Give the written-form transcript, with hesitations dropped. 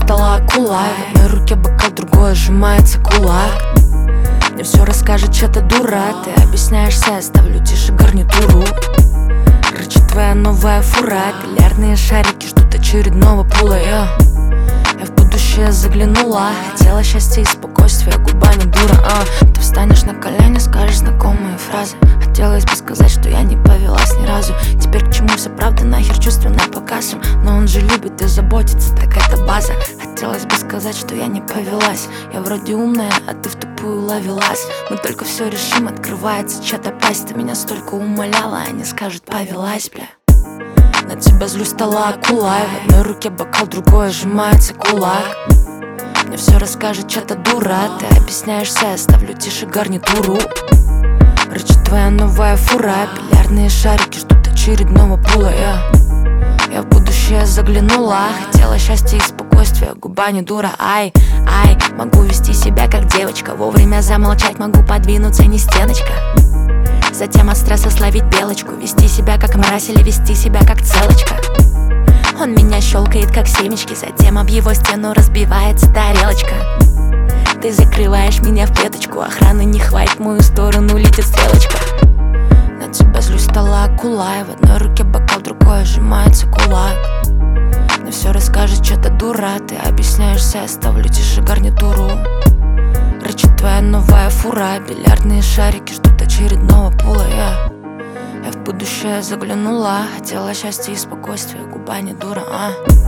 стала акулой. В одной руке бокал, другой сжимается кулак. Мне все расскажет чья-то дура. Ты объясняешься, я ставлю тише гарнитуру. Рычит твоя новая фура. Бильярдные шарики ждут очередного пула. Я в будущее заглянула. Хотела счастья и спокойствия, губа не дура. Ты встанешь на колени, скажешь знакомые фразы. Хотелось бы сказать, что я не повелась ни разу. Теперь к чему вся правда, нахер чувства на показ. Но он же любит и заботится, так это база. Хотелось бы сказать, что я не повелась. Я вроде умная, а ты в тупую ловилась. Мы только все решим, открывается чья-то пасть. Ты меня столько умоляла, они скажут повелась, бля. На тебя злюсь, стала акулой. В одной руке бокал, другой сжимается кулак. Мне все расскажет чья-то дура. Ты объясняешься, я ставлю тише гарнитуру. Рычит твоя новая фура. Бильярдные шарики ждут очередного пула. Я в будущее заглянула. Хотела счастья и спокойствия, губа не дура. Ай, могу вести себя как девочка. Вовремя замолчать, могу подвинуться, не стеночка. Затем от стресса словить белочку. Вести себя как мразь или вести себя как целочка. Он меня щелкает как семечки. Затем об его стену разбивается тарелочка. Ты закрываешь меня в клеточку. Охраны не хватит, в мою сторону летит стрелочка. На тебя злюсь, стала акулой. В одной руке бокал, другой сжимается кулак. Мне все расскажет чья-то дура. Ты объясняешься, я ставлю тише гарнитуру. Рычит твоя новая фура. Бильярдные шарики ждут очередного пула. Я в будущее заглянула. Хотела счастья и спокойствия, губа не дура.